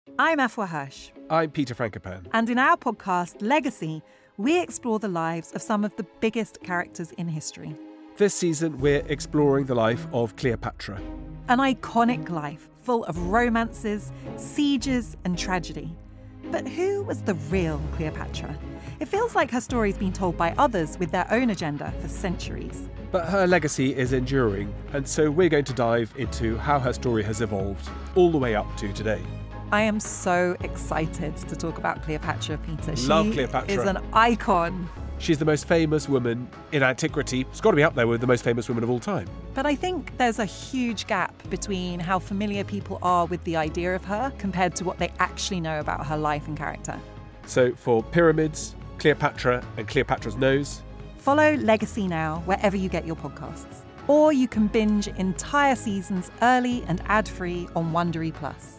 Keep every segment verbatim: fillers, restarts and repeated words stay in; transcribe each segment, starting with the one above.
I'm Afua Hirsch. I'm Peter Frankopan. And in our podcast, Legacy, we explore the lives of some of the biggest characters in history. This season, we're exploring the life of Cleopatra. An iconic life full of romances, sieges, and tragedy. But who was the real Cleopatra? It feels like her story's been told by others with their own agenda for centuries. But her legacy is enduring, and so we're going to dive into how her story has evolved all the way up to today. I am so excited to talk about Cleopatra, Peter. Love she Cleopatra. is an icon. She's the most famous woman in antiquity. It's got to be up there with the most famous women of all time. But I think there's a huge gap between how familiar people are with the idea of her compared to what they actually know about her life and character. So for Pyramids, Cleopatra and Cleopatra's Nose, follow Legacy now wherever you get your podcasts. Or you can binge entire seasons early and ad-free on Wondery Plus.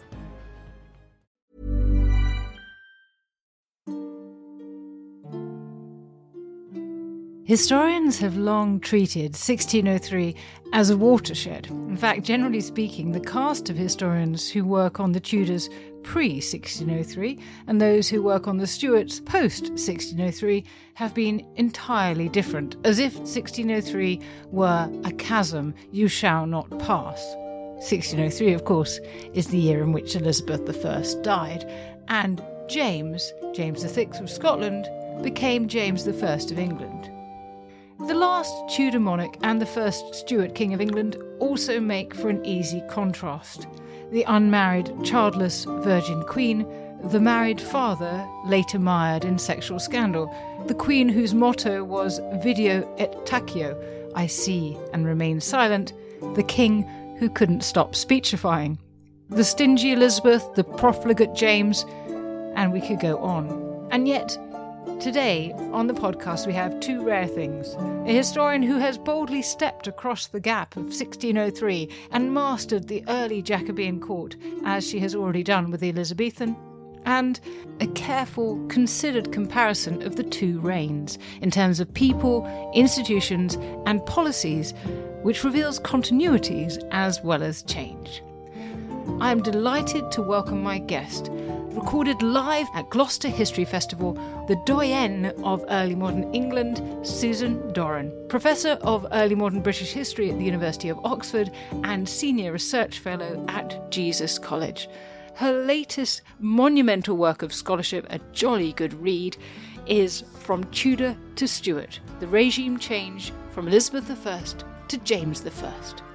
Historians have long treated sixteen oh three as a watershed. In fact, generally speaking, the cast of historians who work on the Tudors pre sixteen oh three and those who work on the Stuarts post sixteen oh three have been entirely different, as if sixteen oh three were a chasm you shall not pass. sixteen oh three, of course, is the year in which Elizabeth the First died, and James, James the Sixth of Scotland, became James the First of England. The last Tudor monarch and the first Stuart King of England also make for an easy contrast. The unmarried, childless Virgin Queen, the married father later mired in sexual scandal, the Queen whose motto was Video et taccio, I see and remain silent, the King who couldn't stop speechifying, the stingy Elizabeth, the profligate James, and we could go on. And yet, today, on the podcast, we have two rare things. A historian who has boldly stepped across the gap of sixteen oh three and mastered the early Jacobean court, as she has already done with the Elizabethan, and a careful, considered comparison of the two reigns in terms of people, institutions, and policies, which reveals continuities as well as change. I am delighted to welcome my guest, recorded live at Gloucester History Festival, the doyenne of early modern England, Susan Doran, Professor of Early Modern British History at the University of Oxford and Senior Research Fellow at Jesus College. Her latest monumental work of scholarship, a jolly good read, is From Tudor to Stuart, the regime change from Elizabeth the First to James the First.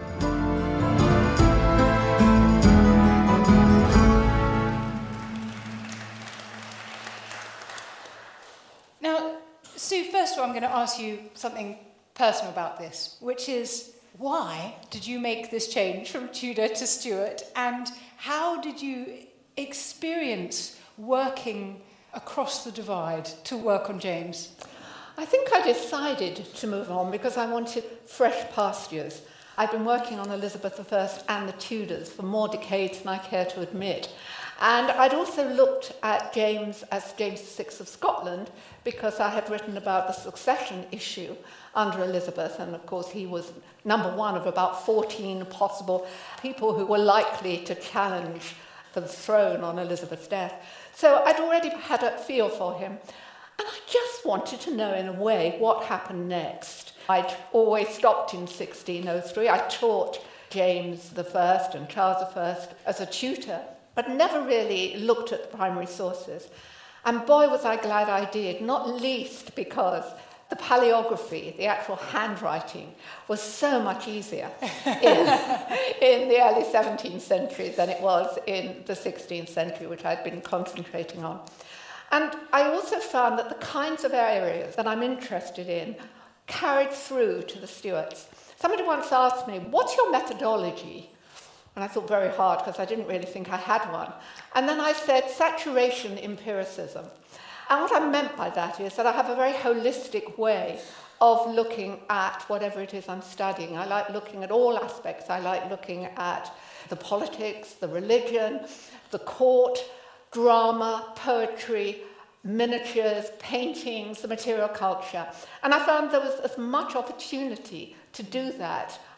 Now, Sue, first of all, I'm going to ask you something personal about this, which is, why did you make this change from Tudor to Stuart, and how did you experience working across the divide to work on James? I think I decided to move on because I wanted fresh pastures. I'd been working on Elizabeth the First and the Tudors for more decades than I care to admit. And I'd also looked at James as James the Sixth of Scotland because I had written about the succession issue under Elizabeth, and of course he was number one of about fourteen possible people who were likely to challenge for the throne on Elizabeth's death. So I'd already had a feel for him, and I just wanted to know in a way what happened next. I'd always stopped in sixteen oh three. I taught James the First and Charles the First as a tutor, but never really looked at the primary sources. And boy, was I glad I did, not least because the paleography, the actual handwriting, was so much easier in, in the early seventeenth century than it was in the sixteenth century, which I'd been concentrating on. And I also found that the kinds of areas that I'm interested in carried through to the Stuarts. Somebody once asked me, what's your methodology? And I thought very hard because I didn't really think I had one. And then I said saturation empiricism. And what I meant by that is that I have a very holistic way of looking at whatever it is I'm studying. I like looking at all aspects. I like looking at the politics, the religion, the court, drama, poetry, miniatures, paintings, the material culture. And I found there was as much opportunity to do that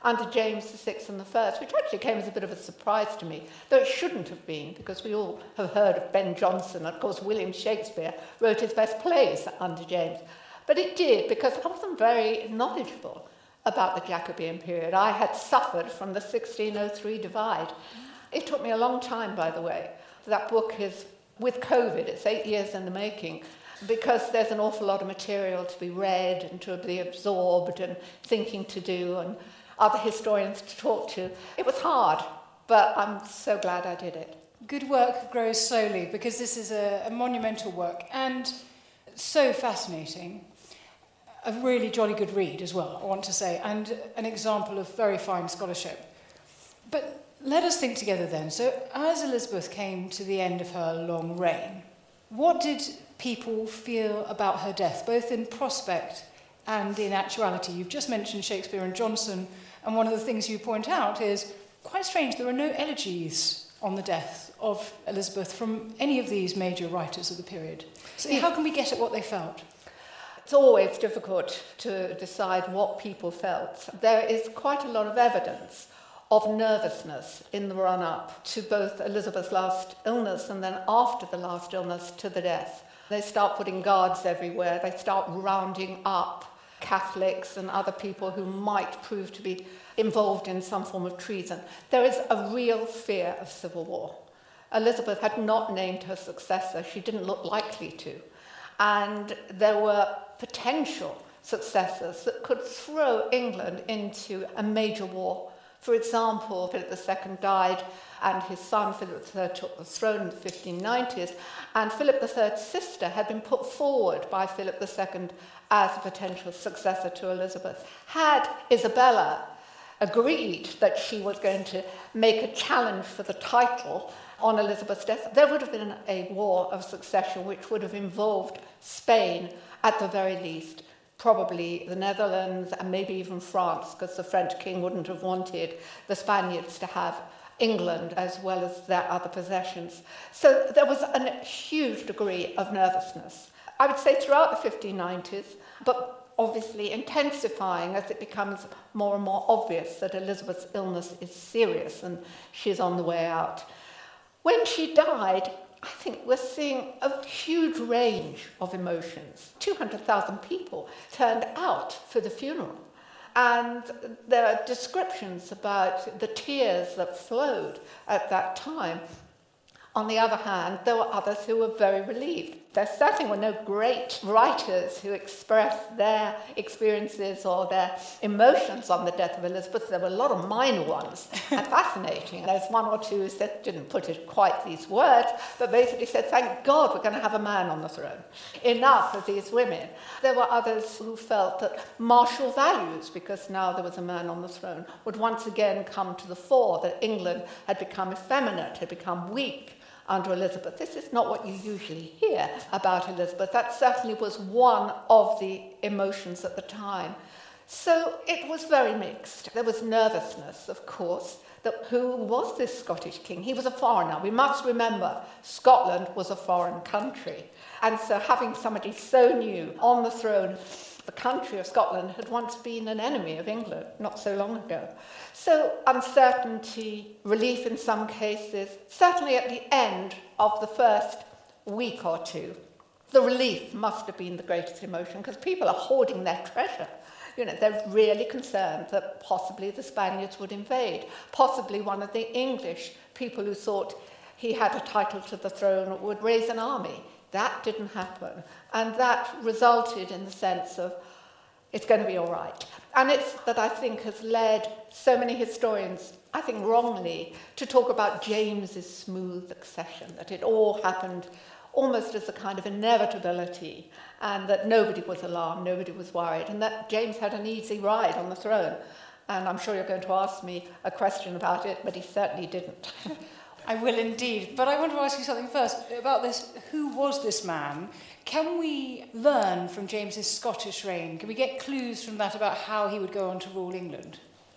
under James the Sixth and the First, which actually came as a bit of a surprise to me, though it shouldn't have been, because we all have heard of Ben Jonson. Of course, William Shakespeare wrote his best plays under James. But it did, because I wasn't very knowledgeable about the Jacobean period. I had suffered from the sixteen oh three divide. It took me a long time, by the way. That book is, with COVID, it's eight years in the making, because there's an awful lot of material to be read and to be absorbed and thinking to do and other historians to talk to. It was hard, but I'm so glad I did it. Good work grows slowly, because this is a, a monumental work and so fascinating. A really jolly good read as well, I want to say, and an example of very fine scholarship. But let us think together then. So as Elizabeth came to the end of her long reign, what did people feel about her death, both in prospect and in actuality? You've just mentioned Shakespeare and Jonson, and one of the things you point out is, quite strange, there are no elegies on the death of Elizabeth from any of these major writers of the period. So how can we get at what they felt? It's always difficult to decide what people felt. There is quite a lot of evidence of nervousness in the run-up to both Elizabeth's last illness and then after the last illness to the death. They start putting guards everywhere. They start rounding up Catholics and other people who might prove to be involved in some form of treason. There is a real fear of civil war. Elizabeth had not named her successor. She didn't look likely to. And there were potential successors that could throw England into a major war. For example, Philip the Second died and his son Philip the Third took the throne in the fifteen nineties, and Philip the Third's sister had been put forward by Philip the Second as a potential successor to Elizabeth. Had Isabella agreed that she was going to make a challenge for the title on Elizabeth's death, there would have been a war of succession which would have involved Spain at the very least, probably the Netherlands and maybe even France, because the French king wouldn't have wanted the Spaniards to have England as well as their other possessions. So there was a huge degree of nervousness, I would say, throughout the fifteen nineties, but obviously intensifying as it becomes more and more obvious that Elizabeth's illness is serious and she's on the way out. When she died, I think we're seeing a huge range of emotions. two hundred thousand people turned out for the funeral. And there are descriptions about the tears that flowed at that time. On the other hand, there were others who were very relieved. There certainly were no great writers who expressed their experiences or their emotions on the death of Elizabeth. There were a lot of minor ones, and fascinating. There's one or two who said, didn't put it quite these words, but basically said, thank God we're going to have a man on the throne. Enough of these women. There were others who felt that martial values, because now there was a man on the throne, would once again come to the fore, that England had become effeminate, had become weak under Elizabeth. This is not what you usually hear about Elizabeth. That certainly was one of the emotions at the time. So it was very mixed. There was nervousness, of course, that who was this Scottish king? He was a foreigner. We must remember Scotland was a foreign country. And so having somebody so new on the throne, the country of Scotland had once been an enemy of England, not so long ago. So uncertainty, relief in some cases, certainly at the end of the first week or two, the relief must have been the greatest emotion, because people are hoarding their treasure. You know, they're really concerned that possibly the Spaniards would invade, possibly one of the English people who thought he had a title to the throne would raise an army. That didn't happen. And that resulted in the sense of, it's going to be all right. And it's that I think has led so many historians, I think wrongly, to talk about James's smooth accession, that it all happened almost as a kind of inevitability, and that nobody was alarmed, nobody was worried, and that James had an easy ride on the throne. And I'm sure you're going to ask me a question about it, but he certainly didn't. I will indeed. But I want to ask you something first about this. Who was this man? Can we learn from James's Scottish reign? Can we get clues from that about how he would go on to rule England?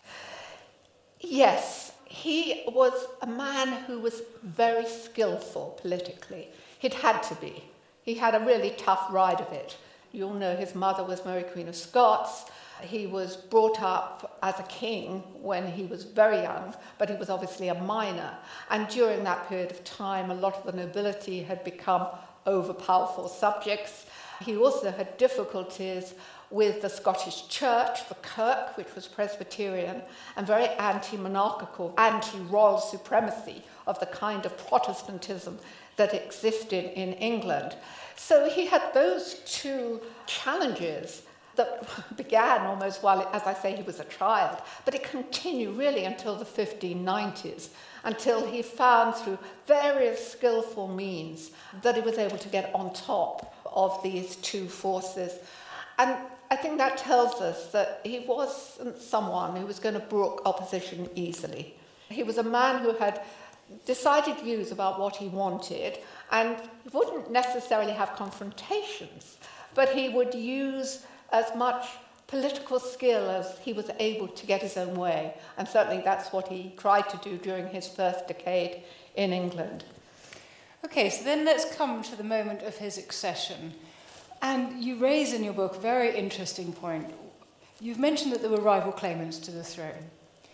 Yes, he was a man who was very skillful politically. He'd had to be. He had a really tough ride of it. You all know his mother was Mary Queen of Scots. He was brought up as a king when he was very young, but he was obviously a minor. And during that period of time, a lot of the nobility had become over-powerful subjects. He also had difficulties with the Scottish Church, the Kirk, which was Presbyterian, and very anti-monarchical, anti-royal supremacy of the kind of Protestantism that existed in England. So he had those two challenges that began almost while, as I say, he was a child, but it continued really until the fifteen nineties, until he found through various skillful means that he was able to get on top of these two forces. And I think that tells us that he wasn't someone who was going to brook opposition easily. He was a man who had decided views about what he wanted and wouldn't necessarily have confrontations, but he would use as much political skill as he was able to get his own way. And certainly that's what he tried to do during his first decade in England. Okay, so then let's come to the moment of his accession. And you raise in your book a very interesting point. You've mentioned that there were rival claimants to the throne.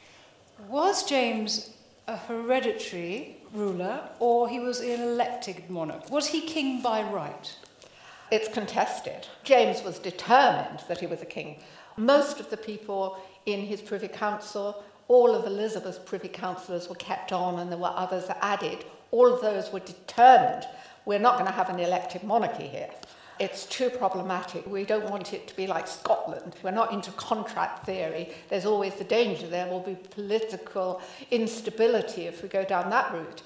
Was James a hereditary ruler, or he was an elected monarch? Was he king by right? It's contested. James was determined that he was a king. Most of the people in his Privy Council, all of Elizabeth's Privy Councillors were kept on, and there were others added. All of those were determined, we're not going to have an elected monarchy here. It's too problematic. We don't want it to be like Scotland. We're not into contract theory. There's always the danger there will be political instability if we go down that route.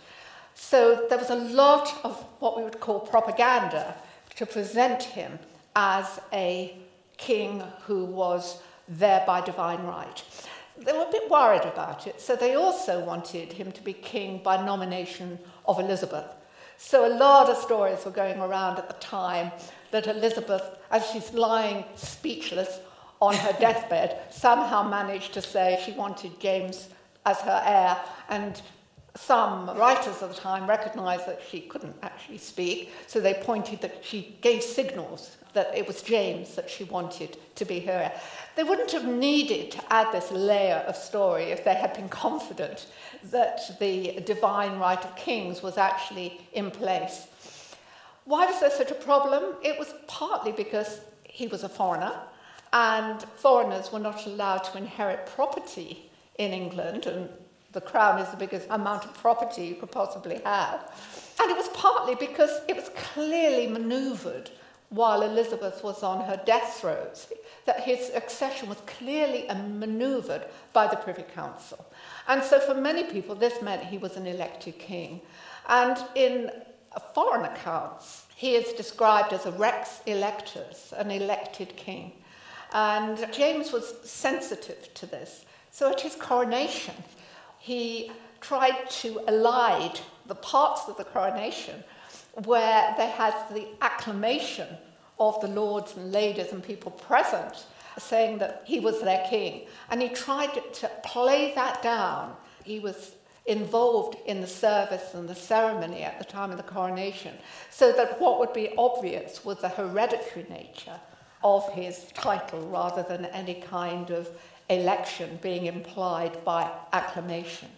So there was a lot of what we would call propaganda to present him as a king who was there by divine right. They were a bit worried about it, so they also wanted him to be king by nomination of Elizabeth. So a lot of stories were going around at the time that Elizabeth, as she's lying speechless on her deathbed, somehow managed to say she wanted James as her heir, and some writers of the time recognised that she couldn't actually speak, so they pointed that she gave signals that it was James that she wanted to be her heir. They wouldn't have needed to add this layer of story if they had been confident that the divine right of kings was actually in place. Why was there such a problem? It was partly because he was a foreigner, and foreigners were not allowed to inherit property in England, and the crown is the biggest amount of property you could possibly have. And it was partly because it was clearly manoeuvred while Elizabeth was on her death throes, that his accession was clearly manoeuvred by the Privy Council. And so for many people, this meant he was an elected king. And in foreign accounts, he is described as a rex electus, an elected king. And James was sensitive to this. So at his coronation, he tried to elide the parts of the coronation where they had the acclamation of the lords and ladies and people present saying that he was their king. And he tried to play that down. He was involved in the service and the ceremony at the time of the coronation, so that what would be obvious was the hereditary nature of his title rather than any kind of election being implied by acclamation.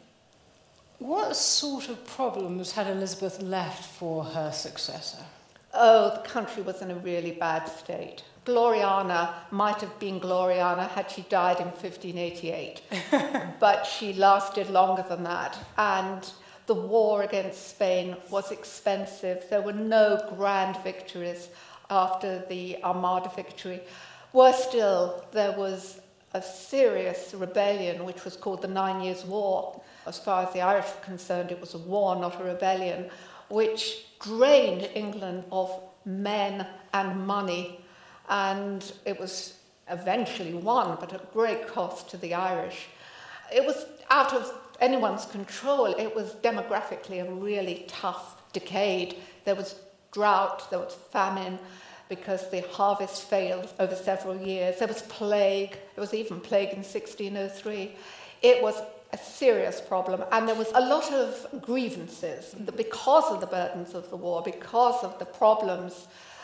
What sort of problems had Elizabeth left for her successor? Oh, the country was in a really bad state. Gloriana might have been Gloriana had she died in fifteen eighty-eight, but she lasted longer than that. And the war against Spain was expensive. There were no grand victories after the Armada victory. Worse still, there was a serious rebellion which was called the Nine Years' War. As far as the Irish were concerned, it was a war, not a rebellion, which drained England of men and money, and it was eventually won, but at great cost to the Irish. It was out of anyone's control. It was demographically a really tough decade. There was drought, there was famine, because the harvest failed over several years. There was plague. There was even plague in sixteen oh three. It was a serious problem, and there was a lot of grievances because of the burdens of the war, because of the problems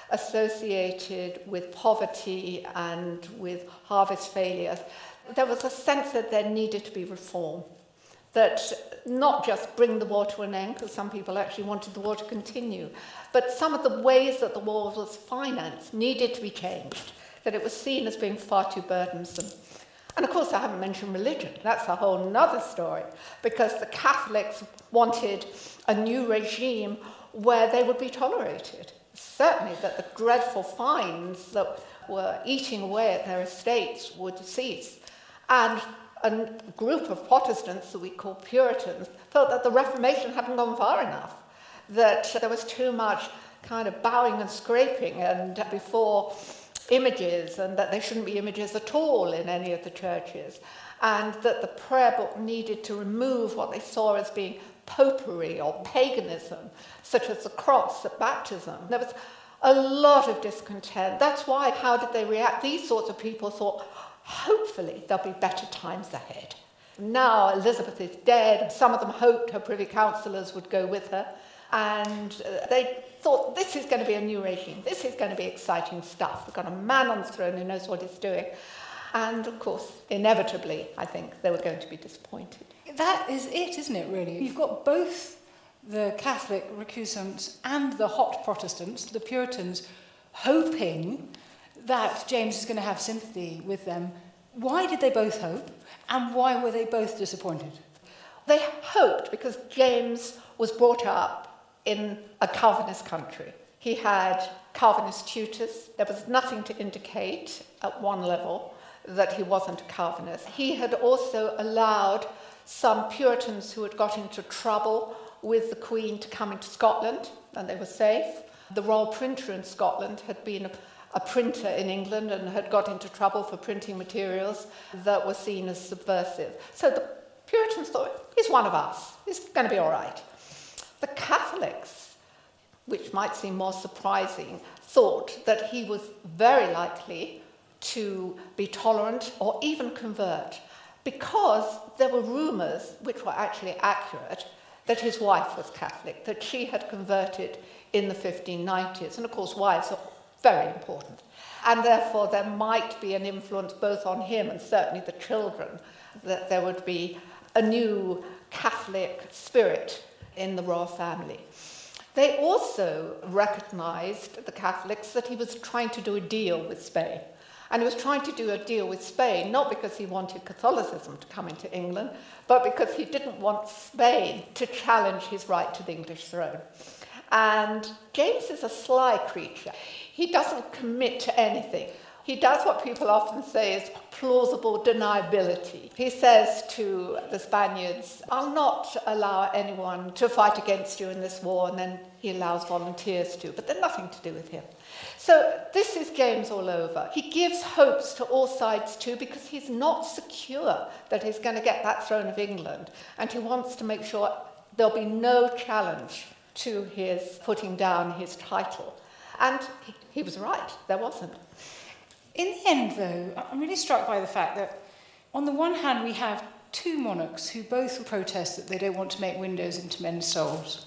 associated with poverty and with harvest failures, there was a sense that there needed to be reform. That not just bring the war to an end, because some people actually wanted the war to continue, but some of the ways that the war was financed needed to be changed, that it was seen as being far too burdensome. And of course, I haven't mentioned religion. That's a whole nother story, because the Catholics wanted a new regime where they would be tolerated. Certainly that the dreadful fines that were eating away at their estates would cease. And a group of Protestants that we call Puritans felt that the Reformation hadn't gone far enough, that there was too much kind of bowing and scraping and before images, and that there shouldn't be images at all in any of the churches, and that the prayer book needed to remove what they saw as being popery or paganism, such as the cross at baptism. There was a lot of discontent. That's why, how did they react? These sorts of people thought, hopefully there'll be better times ahead. Now Elizabeth is dead. Some of them hoped her privy councillors would go with her, and they thought, this is going to be a new regime. This is going to be exciting stuff. We've got a man on the throne who knows what he's doing. And of course, inevitably, I think they were going to be disappointed. That is it, isn't it, really? You've got both the Catholic recusants and the hot Protestants, the Puritans, hoping that James is going to have sympathy with them. Why did they both hope, and why were they both disappointed? They hoped because James was brought up in a Calvinist country. He had Calvinist tutors. There was nothing to indicate at one level that he wasn't a Calvinist. He had also allowed some Puritans who had got into trouble with the Queen to come into Scotland, and they were safe. The royal printer in Scotland had been a, a printer in England and had got into trouble for printing materials that were seen as subversive. So the Puritans thought, he's one of us. He's going to be all right. The Catholics, which might seem more surprising, thought that he was very likely to be tolerant or even convert, because there were rumours, which were actually accurate, that his wife was Catholic, that she had converted in the fifteen nineties. And of course, wives are very important. And therefore, there might be an influence both on him and certainly the children, that there would be a new Catholic spirit in the royal family. They also recognised, the Catholics, that he was trying to do a deal with Spain. And he was trying to do a deal with Spain, not because he wanted Catholicism to come into England, but because he didn't want Spain to challenge his right to the English throne. And James is a sly creature. He doesn't commit to anything. He does what people often say is plausible deniability. He says to the Spaniards, I'll not allow anyone to fight against you in this war, and then he allows volunteers to, but they're nothing to do with him. So this is James all over. He gives hopes to all sides too, because he's not secure that he's going to get that throne of England, and he wants to make sure there'll be no challenge to his putting down his title. And he, he was right, there wasn't. In the end, though, I'm really struck by the fact that, on the one hand, we have two monarchs who both protest that they don't want to make windows into men's souls.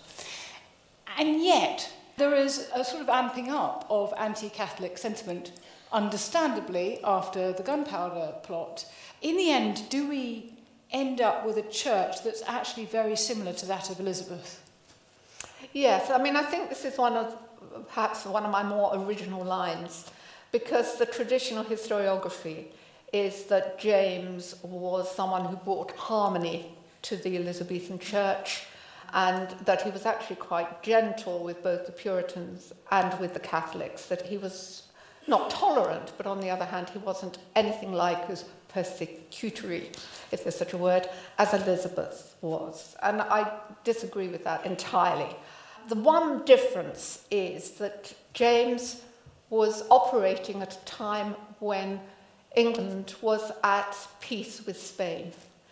And yet, there is a sort of amping up of anti-Catholic sentiment, understandably, after the gunpowder plot. In the end, do we end up with a church that's actually very similar to that of Elizabeth? Yes, I mean, I think this is one of, perhaps one of my more original lines, because the traditional historiography is that James was someone who brought harmony to the Elizabethan church, and that he was actually quite gentle with both the Puritans and with the Catholics, that he was not tolerant, but on the other hand, he wasn't anything like as persecutory, if there's such a word, as Elizabeth was. And I disagree with that entirely. The one difference is that James was operating at a time when England was at peace with Spain.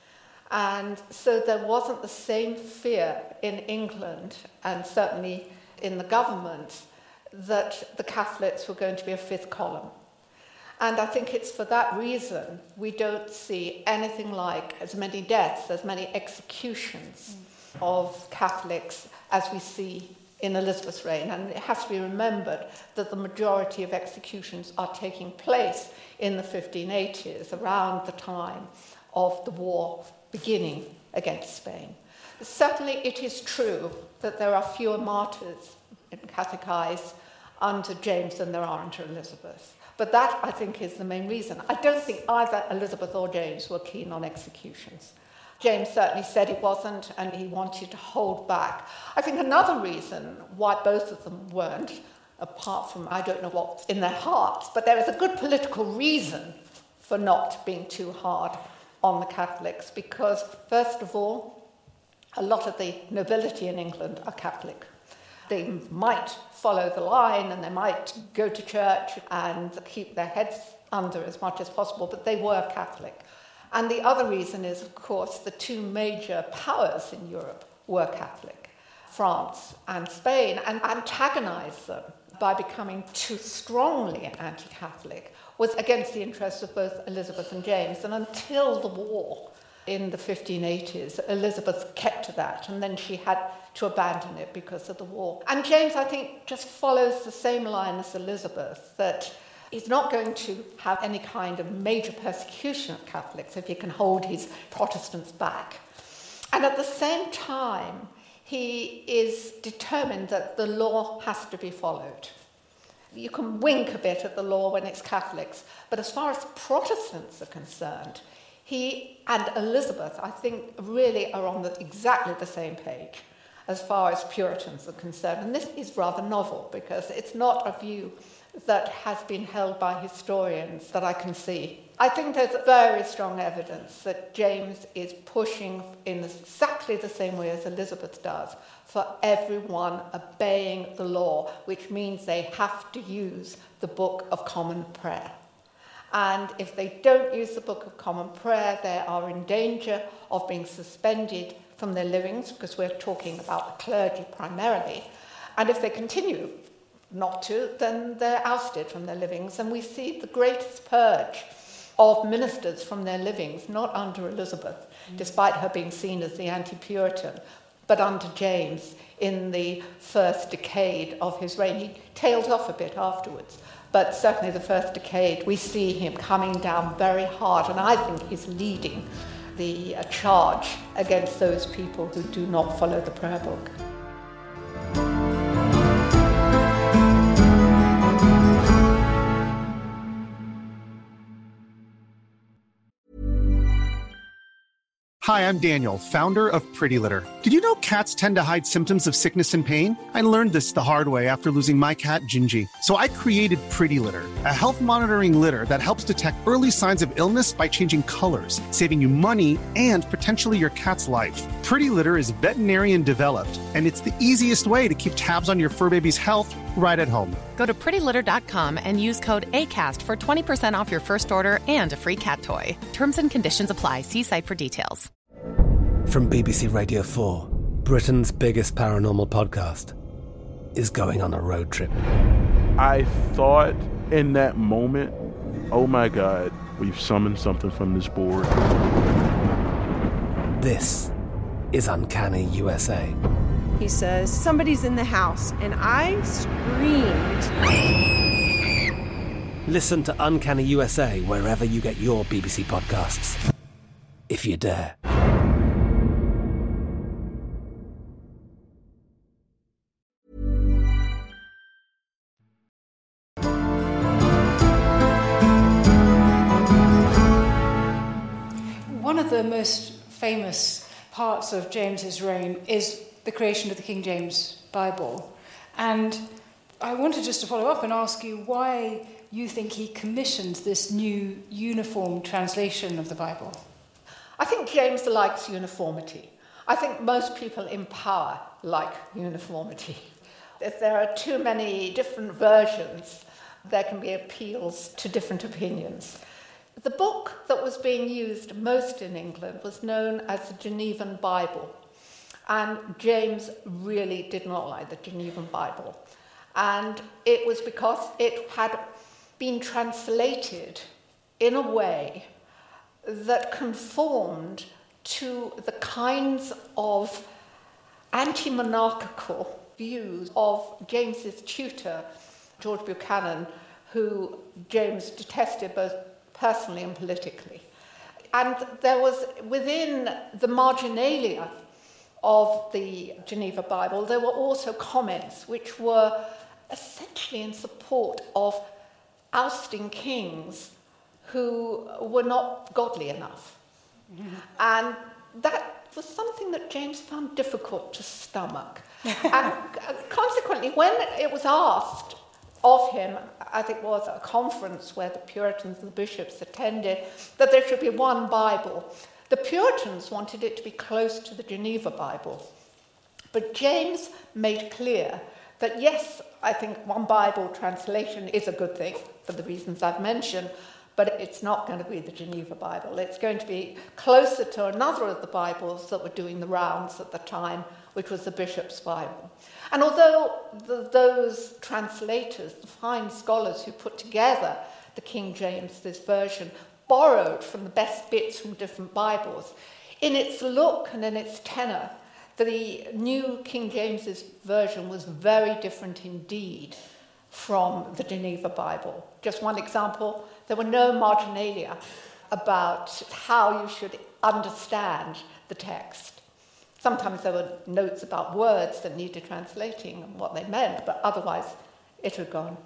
And so there wasn't the same fear in England, and certainly in the government, that the Catholics were going to be a fifth column. And I think it's for that reason we don't see anything like as many deaths, as many executions mm. of Catholics as we see in Elizabeth's reign, and it has to be remembered that the majority of executions are taking place in the fifteen eighties, around the time of the war beginning against Spain. Certainly it is true that there are fewer martyrs in Catholic eyes under James than there are under Elizabeth. But that, I think, is the main reason. I don't think either Elizabeth or James were keen on executions. James certainly said he wasn't, and he wanted to hold back. I think another reason why both of them weren't, apart from I don't know what's in their hearts, but there is a good political reason for not being too hard on the Catholics, because, first of all, a lot of the nobility in England are Catholic. They might follow the line and they might go to church and keep their heads under as much as possible, but they were Catholic. And the other reason is, of course, the two major powers in Europe were Catholic, France and Spain, and antagonized them by becoming too strongly anti-Catholic was against the interests of both Elizabeth and James. And until the war in the fifteen eighties, Elizabeth kept to that, and then she had to abandon it because of the war. And James, I think, just follows the same line as Elizabeth, that he's not going to have any kind of major persecution of Catholics if he can hold his Protestants back. And at the same time, he is determined that the law has to be followed. You can wink a bit at the law when it's Catholics, but as far as Protestants are concerned, he and Elizabeth, I think, really are on the, exactly the same page as far as Puritans are concerned. And this is rather novel because it's not a view that has been held by historians that I can see. I think there's very strong evidence that James is pushing in exactly the same way as Elizabeth does for everyone obeying the law, which means they have to use the Book of Common Prayer. And if they don't use the Book of Common Prayer, they are in danger of being suspended from their livings, because we're talking about the clergy primarily. And if they continue not to, then they're ousted from their livings. And we see the greatest purge of ministers from their livings, not under Elizabeth, mm. despite her being seen as the anti-Puritan, but under James in the first decade of his reign. He tails off a bit afterwards, but certainly the first decade, we see him coming down very hard, and I think he's leading the uh, charge against those people who do not follow the prayer book. Hi, I'm Daniel, founder of Pretty Litter. Did you know cats tend to hide symptoms of sickness and pain? I learned this the hard way after losing my cat, Gingy. So I created Pretty Litter, a health monitoring litter that helps detect early signs of illness by changing colors, saving you money and potentially your cat's life. Pretty Litter is veterinarian developed, and it's the easiest way to keep tabs on your fur baby's health right at home. Go to pretty litter dot com and use code ACAST for twenty percent off your first order and a free cat toy. Terms and conditions apply. See site for details. From B B C Radio four, Britain's biggest paranormal podcast is going on a road trip. I thought in that moment, oh my God, we've summoned something from this board. This is Uncanny U S A. He says, somebody's in the house, and I screamed. Listen to Uncanny U S A wherever you get your B B C podcasts, if you dare. One of the most famous parts of James's reign is the creation of the King James Bible. And I wanted just to follow up and ask you why you think he commissioned this new uniform translation of the Bible. I think James likes uniformity. I think most people in power like uniformity. If there are too many different versions, there can be appeals to different opinions. The book that was being used most in England was known as the Genevan Bible. And James really did not like the Genevan Bible. And it was because it had been translated in a way that conformed to the kinds of anti-monarchical views of James's tutor, George Buchanan, who James detested both personally and politically. And there was, within the marginalia of the Geneva Bible, there were also comments which were essentially in support of ousting kings who were not godly enough. Mm-hmm. And that was something that James found difficult to stomach. And consequently, when it was asked of him, as it was at a conference where the Puritans and the bishops attended, that there should be one Bible, the Puritans wanted it to be close to the Geneva Bible. But James made clear that, yes, I think one Bible translation is a good thing for the reasons I've mentioned, but it's not going to be the Geneva Bible. It's going to be closer to another of the Bibles that were doing the rounds at the time, which was the Bishop's Bible. And although the, those translators, the fine scholars who put together the King James, this version, borrowed from the best bits from different Bibles, in its look and in its tenor, the new King James's version was very different indeed from the Geneva Bible. Just one example, there were no marginalia about how you should understand the text. Sometimes there were notes about words that needed translating and what they meant, but otherwise it had gone.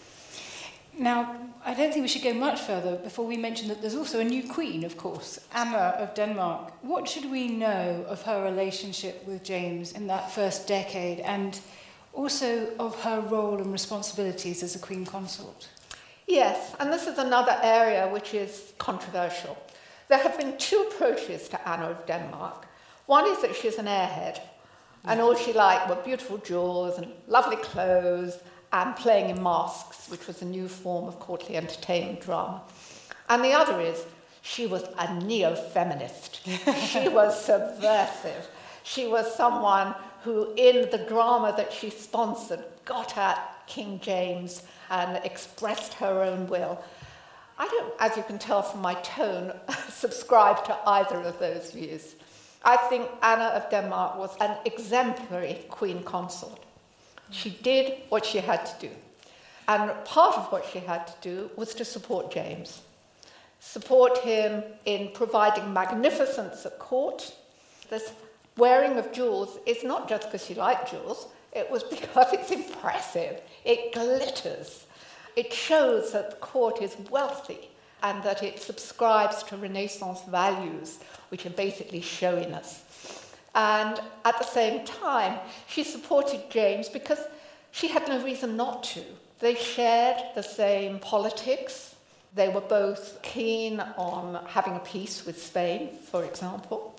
Now, I don't think we should go much further before we mention that there's also a new queen, of course, Anna of Denmark. What should we know of her relationship with James in that first decade, and also of her role and responsibilities as a queen consort? Yes, and this is another area which is controversial. There have been two approaches to Anna of Denmark. One is that she's an airhead, and all she liked were beautiful jewels and lovely clothes and playing in masks, which was a new form of courtly entertainment drama. And the other is she was a neo-feminist. She was subversive. She was someone who, in the drama that she sponsored, got at King James and expressed her own will. I don't, as you can tell from my tone, subscribe to either of those views. I think Anna of Denmark was an exemplary queen consort. She did what she had to do. And part of what she had to do was to support James. Support him in providing magnificence at court. This wearing of jewels is not just because she liked jewels, it was because it's impressive. It glitters. It shows that the court is wealthy and that it subscribes to Renaissance values, which are basically showiness. And at the same time, she supported James because she had no reason not to. They shared the same politics. They were both keen on having a peace with Spain, for example.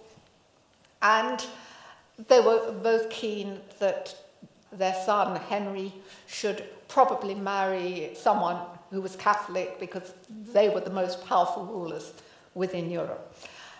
And they were both keen that their son, Henry, should probably marry someone who was Catholic because they were the most powerful rulers within Europe.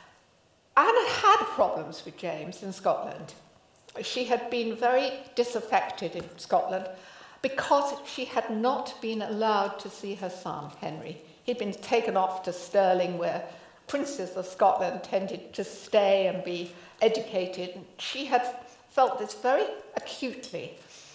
Anna had problems with James in Scotland. She had been very disaffected in Scotland because she had not been allowed to see her son, Henry. He'd been taken off to Stirling, where princes of Scotland tended to stay and be educated. She had felt this very acutely.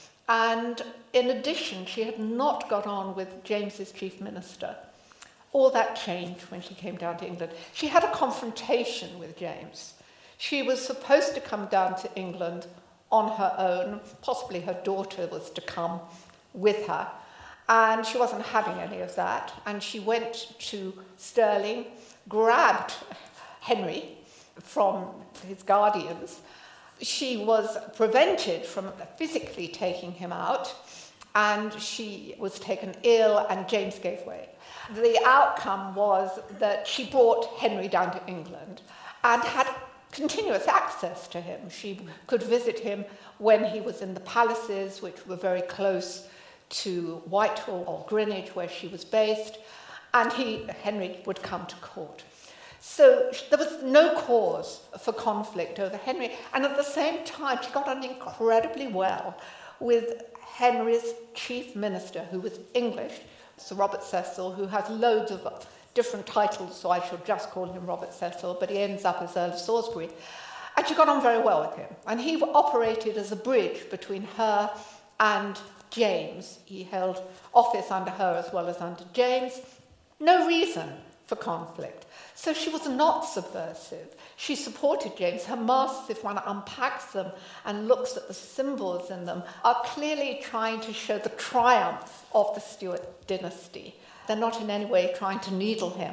And in addition, she had not got on with James's chief minister. All that changed when she came down to England. She had a confrontation with James. She was supposed to come down to England on her own. Possibly her daughter was to come with her. And she wasn't having any of that. And she went to Stirling, grabbed Henry from his guardians. She was prevented from physically taking him out, and she was taken ill, and James gave way. The outcome was that she brought Henry down to England and had continuous access to him. She could visit him when he was in the palaces, which were very close to Whitehall or Greenwich, where she was based, and he, Henry would come to court. So there was no cause for conflict over Henry, and at the same time she got on incredibly well with Henry's chief minister, who was English, Sir Robert Cecil, who has loads of different titles, so I shall just call him Robert Cecil, but he ends up as Earl of Salisbury. And she got on very well with him. And he operated as a bridge between her and James. He held office under her as well as under James. No reason for conflict. So she was not subversive. She supported James. Her masks, if one unpacks them and looks at the symbols in them, are clearly trying to show the triumph of the Stuart dynasty. They're not in any way trying to needle him.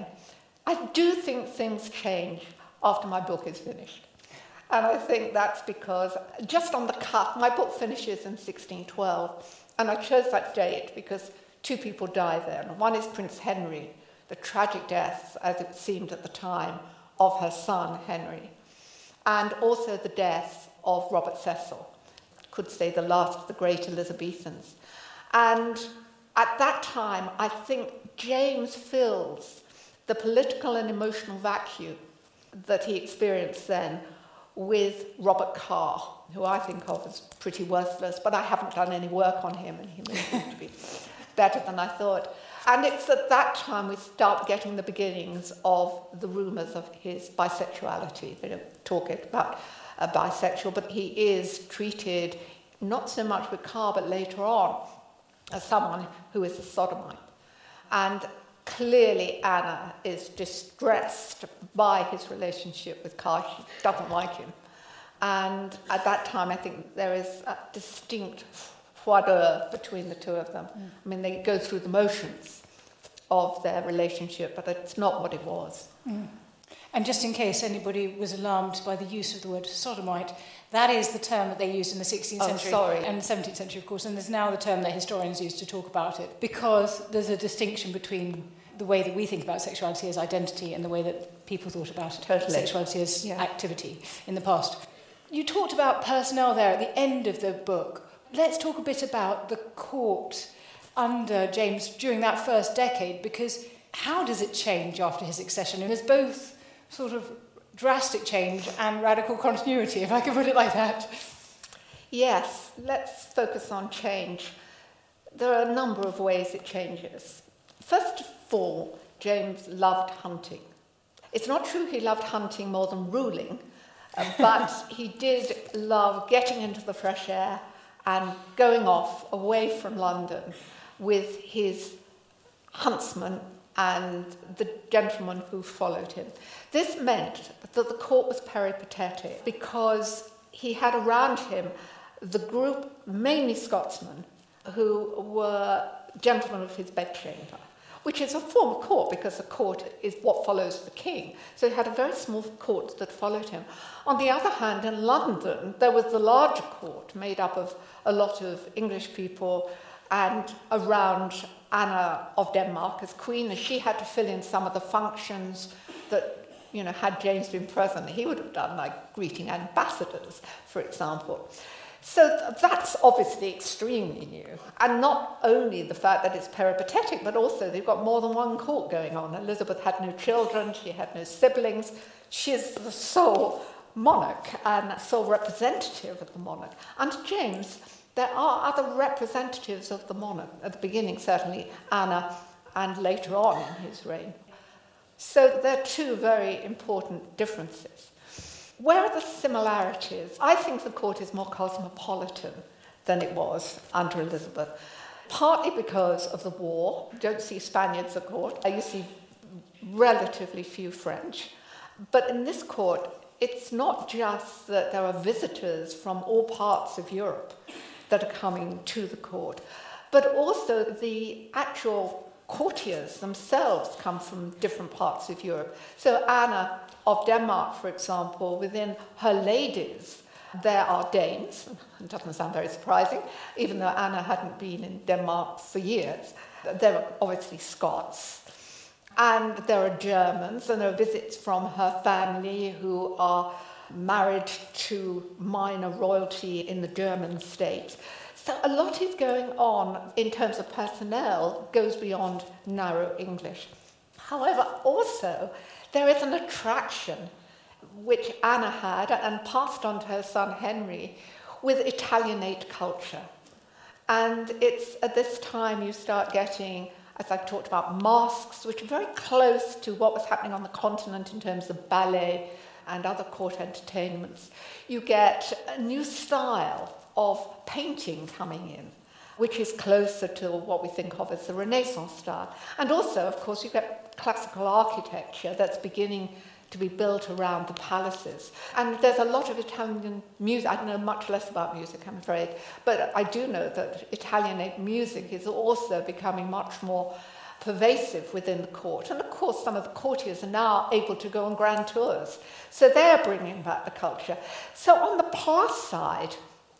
I do think things change after my book is finished. And I think that's because, just on the cut, my book finishes in sixteen twelve, and I chose that date because two people die then. One is Prince Henry, the tragic death, as it seemed at the time, of her son, Henry, and also the death of Robert Cecil, could say the last of the great Elizabethans. And at that time, I think James fills the political and emotional vacuum that he experienced then with Robert Carr, who I think of as pretty worthless, but I haven't done any work on him, and he may prove to be better than I thought. And it's at that time we start getting the beginnings of the rumours of his bisexuality. They don't talk about a bisexual, but he is treated not so much with Carr, but later on, as someone who is a sodomite. And clearly Anna is distressed by his relationship with Carr. She doesn't like him. And at that time, I think there is a distinct froideur between the two of them. Mm. I mean, they go through the motions of their relationship, but it's not what it was. Mm. And just in case anybody was alarmed by the use of the word sodomite, that is the term that they used in the sixteenth oh, century sorry. and the seventeenth century, of course, and there's now the term that historians use to talk about it, because there's a distinction between the way that we think about sexuality as identity and the way that people thought about it, totally. sexuality as yeah. activity in the past. You talked about personnel there at the end of the book. Let's talk a bit about the court under James during that first decade, because how does it change after his accession? And there's both sort of drastic change and radical continuity, if I can put it like that. Yes, let's focus on change. There are a number of ways it changes. First of all, James loved hunting. It's not true he loved hunting more than ruling, uh, but he did love getting into the fresh air and going off away from London with his huntsmen and the gentlemen who followed him. This meant that the court was peripatetic because he had around him the group, mainly Scotsmen, who were gentlemen of his bedchamber, which is a form of court because the court is what follows the king. So he had a very small court that followed him. On the other hand, in London, there was the larger court made up of a lot of English people and around Anna of Denmark as queen, and she had to fill in some of the functions that, you know, had James been present, he would have done, like greeting ambassadors, for example. So that's obviously extremely new. And not only the fact that it's peripatetic, but also they've got more than one court going on. Elizabeth had no children, she had no siblings. She's the sole monarch and sole representative of the monarch. Under James, there are other representatives of the monarch, at the beginning certainly Anna, and later on in his reign. So there are two very important differences. Where are the similarities? I think the court is more cosmopolitan than it was under Elizabeth, partly because of the war. You don't see Spaniards at court. You see relatively few French. But in this court, it's not just that there are visitors from all parts of Europe that are coming to the court, but also the actual courtiers themselves come from different parts of Europe. So Anna of Denmark, for example, within her ladies, there are Danes. It doesn't sound very surprising, even though Anna hadn't been in Denmark for years. There are obviously Scots. And there are Germans, and there are visits from her family who are married to minor royalty in the German states. So a lot is going on in terms of personnel, goes beyond narrow English. However, also, there is an attraction which Anna had and passed on to her son Henry with Italianate culture. And it's at this time you start getting, as I've talked about, masks, which are very close to what was happening on the continent in terms of ballet and other court entertainments, you get a new style of painting coming in, which is closer to what we think of as the Renaissance style. And also, of course, you get classical architecture that's beginning to be built around the palaces. And there's a lot of Italian music. I know much less about music, I'm afraid, but I do know that Italian music is also becoming much more pervasive within the court. And of course, some of the courtiers are now able to go on grand tours. So they're bringing back the culture. So on the past side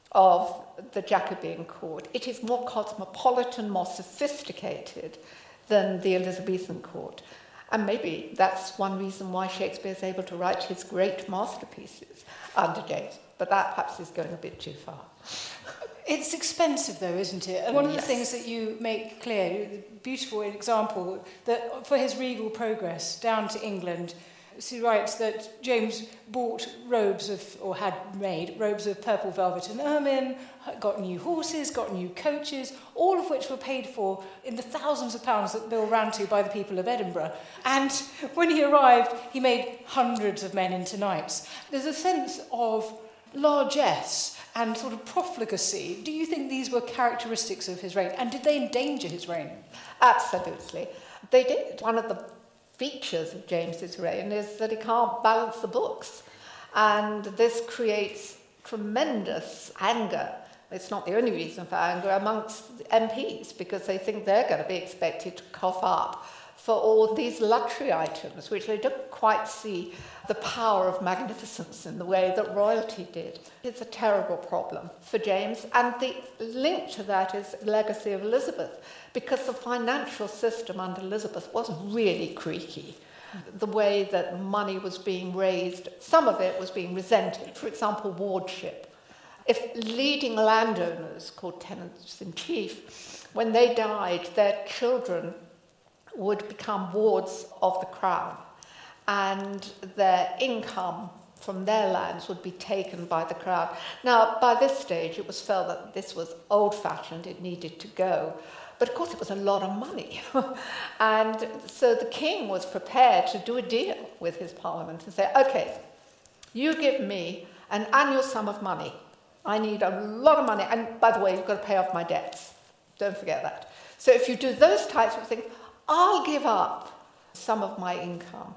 of the Jacobean court, it is more cosmopolitan, more sophisticated than the Elizabethan court. And maybe that's one reason why Shakespeare is able to write his great masterpieces under James. But that perhaps is going a bit too far. It's expensive, though, isn't it? And one of the yes. things that you make clear, beautiful example, that for his regal progress down to England, he writes that James bought robes of, or had made robes of purple velvet and ermine, got new horses, got new coaches, all of which were paid for in the thousands of pounds that Bill ran to by the people of Edinburgh. And when he arrived, he made hundreds of men into knights. There's a sense of largesse and sort of profligacy. Do you think these were characteristics of his reign? And did they endanger his reign? Absolutely. They did. One of the features of James's reign is that he can't balance the books. And this creates tremendous anger. It's not the only reason for anger amongst M Ps, because they think they're going to be expected to cough up for all these luxury items, which they don't quite see the power of magnificence in the way that royalty did. It's a terrible problem for James, and the link to that is the legacy of Elizabeth, because the financial system under Elizabeth was really creaky. The way that money was being raised, some of it was being resented. For example, wardship. If leading landowners, called tenants-in-chief, when they died, their children would become wards of the crown, and their income from their lands would be taken by the crown. Now, by this stage, it was felt that this was old-fashioned, it needed to go. But of course, it was a lot of money. And so the king was prepared to do a deal with his parliament and say, okay, you give me an annual sum of money. I need a lot of money. And by the way, you've got to pay off my debts. Don't forget that. So if you do those types of things, I'll give up some of my income.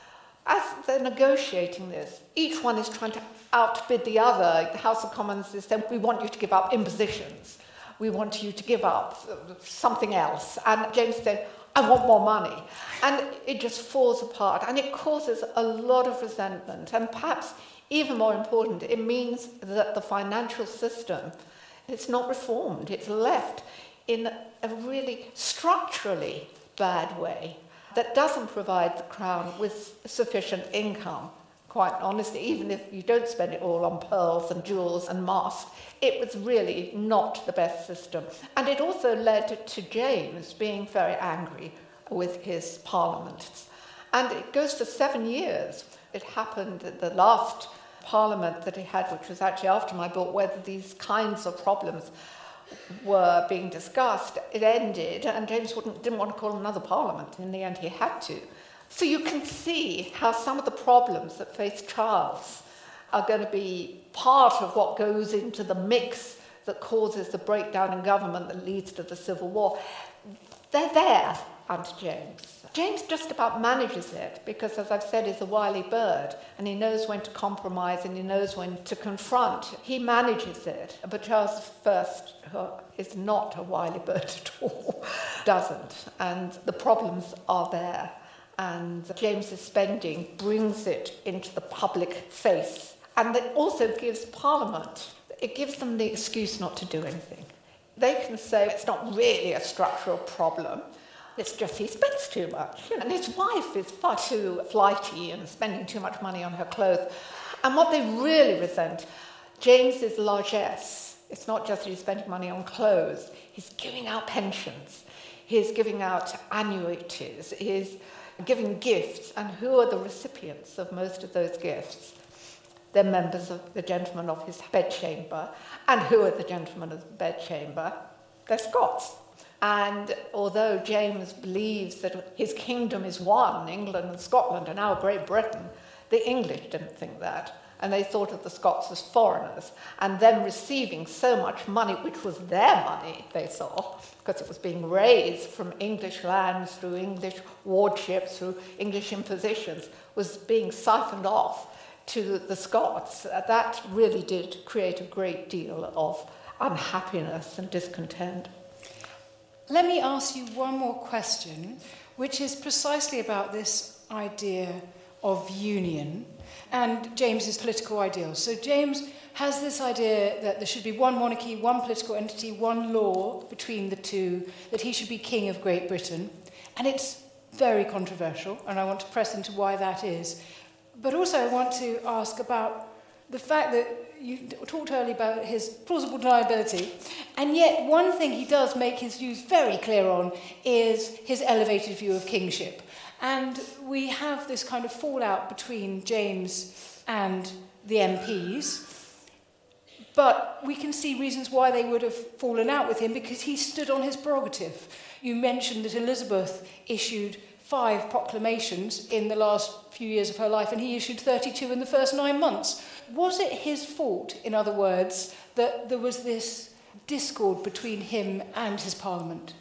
As they're negotiating this, each one is trying to outbid the other. The House of Commons is saying, we want you to give up impositions. We want you to give up something else. And James said, I want more money. And it just falls apart. And it causes a lot of resentment. And perhaps even more important, it means that the financial system, it's not reformed. It's left in a really structurally bad way that doesn't provide the crown with sufficient income. Quite honestly, even if you don't spend it all on pearls and jewels and masks, it was really not the best system. And it also led to James being very angry with his parliament. And it goes for seven years. It happened at the last parliament that he had, which was actually after my book, where these kinds of problems were being discussed. It ended, and James wouldn't, didn't want to call another parliament. In the end, he had to. So you can see how some of the problems that face Charles are going to be part of what goes into the mix that causes the breakdown in government that leads to the Civil War. They're there under James. James just about manages it because, as I've said, he's a wily bird and he knows when to compromise and he knows when to confront. He manages it, but Charles the First, who is not a wily bird at all, doesn't. And the problems are there. And James's spending brings it into the public face. And it also gives Parliament, it gives them the excuse not to do anything. They can say it's not really a structural problem, it's just he spends too much. And his wife is far too flighty and spending too much money on her clothes. And what they really resent, James's largesse. It's not just that he's spending money on clothes, he's giving out pensions, he's giving out annuities, he's giving gifts. And who are the recipients of most of those gifts? They're members of the gentlemen of his bedchamber. And who are the gentlemen of the bedchamber? They're Scots. And although James believes that his kingdom is one, England and Scotland, and now Great Britain, The English didn't think that, and they thought of the Scots as foreigners, and them receiving so much money, which was their money, they saw, because it was being raised from English lands through English wardships, through English impositions, was being siphoned off to the Scots. That really did create a great deal of unhappiness and discontent. Let me ask you one more question, which is precisely about this idea of union and James's political ideals. So James has this idea that there should be one monarchy, one political entity, one law between the two, that he should be king of Great Britain. And it's very controversial, and I want to press into why that is. But also I want to ask about the fact that you talked earlier about his plausible deniability, and yet one thing he does make his views very clear on is his elevated view of kingship. And we have this kind of fallout between James and the M Ps, but we can see reasons why they would have fallen out with him, because he stood on his prerogative. You mentioned that Elizabeth issued five proclamations in the last few years of her life, and he issued thirty-two in the first nine months. Was it his fault, in other words, that there was this discord between him and his parliament?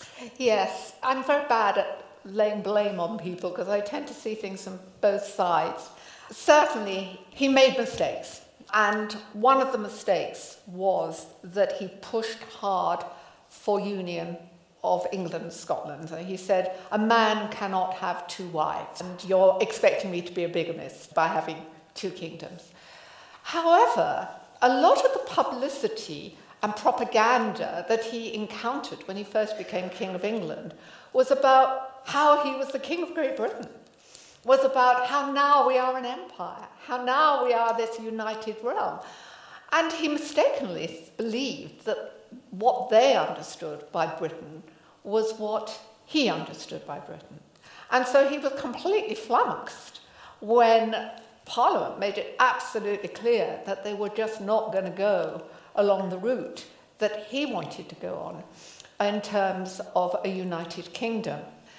Yes, I'm very bad at laying blame on people because I tend to see things from both sides. Certainly, he made mistakes, and one of the mistakes was that he pushed hard for union of England and Scotland. He said, a man cannot have two wives, and you're expecting me to be a bigamist by having two kingdoms. However, a lot of the publicity and propaganda that he encountered when he first became King of England was about how he was the King of Great Britain, was about how now we are an empire, how now we are this united realm. And he mistakenly believed that what they understood by Britain was what he understood by Britain. And so he was completely flummoxed when Parliament made it absolutely clear that they were just not going to go along the route that he wanted to go on in terms of a united kingdom.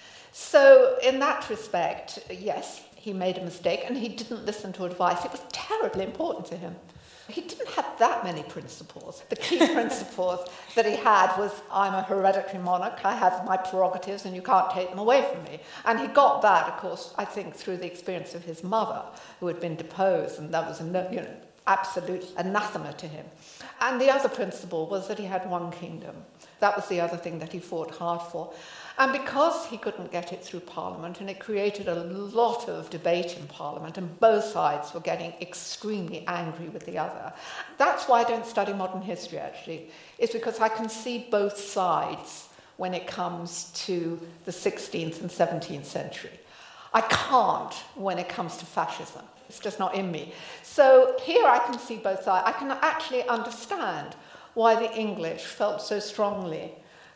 So in that respect, yes, he made a mistake and he didn't listen to advice. It was terribly important to him. He didn't have that many principles. The key principles that he had was, I'm a hereditary monarch, I have my prerogatives and you can't take them away from me. And he got that, of course, I think through the experience of his mother, who had been deposed, and that was a you know, absolute anathema to him. And the other principle was that he had one kingdom. That was the other thing that he fought hard for. And because he couldn't get it through Parliament, and it created a lot of debate in Parliament, and both sides were getting extremely angry with the other. That's why I don't study modern history, actually. It's because I can see both sides when it comes to the sixteenth and seventeenth century. I can't when it comes to fascism. It's just not in me. So here I can see both sides. I can actually understand why the English felt so strongly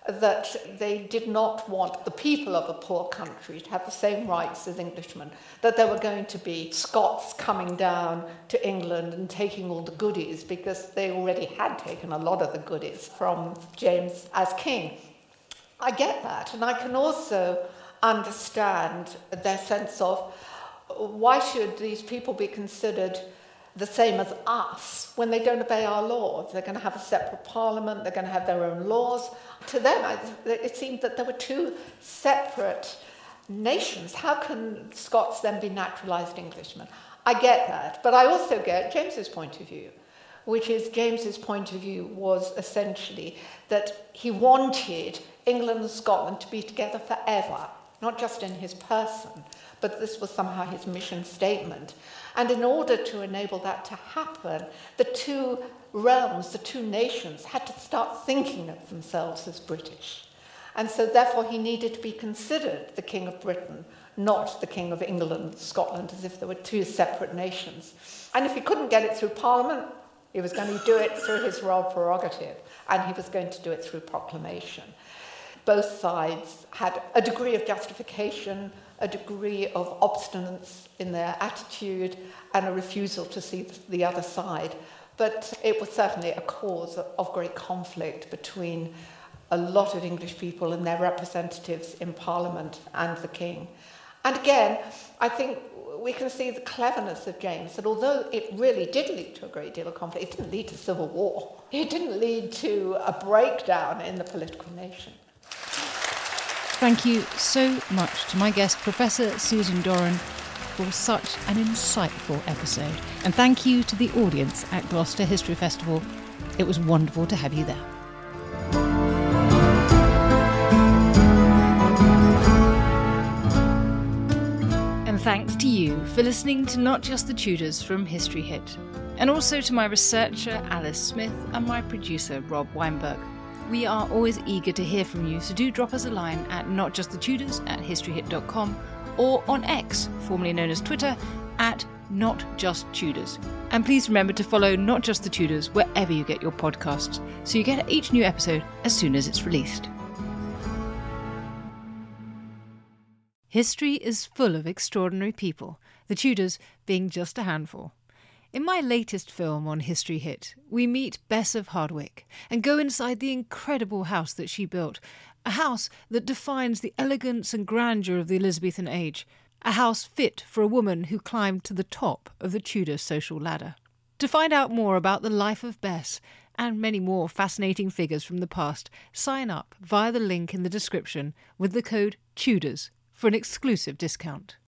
that they did not want the people of a poor country to have the same rights as Englishmen, that there were going to be Scots coming down to England and taking all the goodies, because they already had taken a lot of the goodies from James as king. I get that, and I can also understand their sense of, why should these people be considered the same as us when they don't obey our laws? They're going to have a separate parliament, they're going to have their own laws. To them, it seemed that there were two separate nations. How can Scots then be naturalised Englishmen? I get that, but I also get James's point of view, which is James's point of view was essentially that he wanted England and Scotland to be together forever, not just in his person, but this was somehow his mission statement. And in order to enable that to happen, the two realms, the two nations, had to start thinking of themselves as British. And so therefore he needed to be considered the King of Britain, not the King of England and Scotland, as if there were two separate nations. And if he couldn't get it through Parliament, he was going to do it through his royal prerogative, and he was going to do it through proclamation. Both sides had a degree of justification, a degree of obstinance in their attitude, and a refusal to see the other side. But it was certainly a cause of great conflict between a lot of English people and their representatives in Parliament and the King. And again, I think we can see the cleverness of James, that although it really did lead to a great deal of conflict, it didn't lead to civil war. It didn't lead to a breakdown in the political nation. Thank you so much to my guest, Professor Susan Doran, for such an insightful episode. And thank you to the audience at Gloucester History Festival. It was wonderful to have you there. And thanks to you for listening to Not Just the Tudors from History Hit. And also to my researcher, Alice Smith, and my producer, Rob Weinberg. We are always eager to hear from you, so do drop us a line at notjustthetudors at historyhit dot com or on X, formerly known as Twitter, at notjusttudors. And please remember to follow Not Just the Tudors wherever you get your podcasts, so you get each new episode as soon as it's released. History is full of extraordinary people, the Tudors being just a handful. In my latest film on History Hit, we meet Bess of Hardwick and go inside the incredible house that she built, a house that defines the elegance and grandeur of the Elizabethan age, a house fit for a woman who climbed to the top of the Tudor social ladder. To find out more about the life of Bess and many more fascinating figures from the past, sign up via the link in the description with the code TUDORS for an exclusive discount.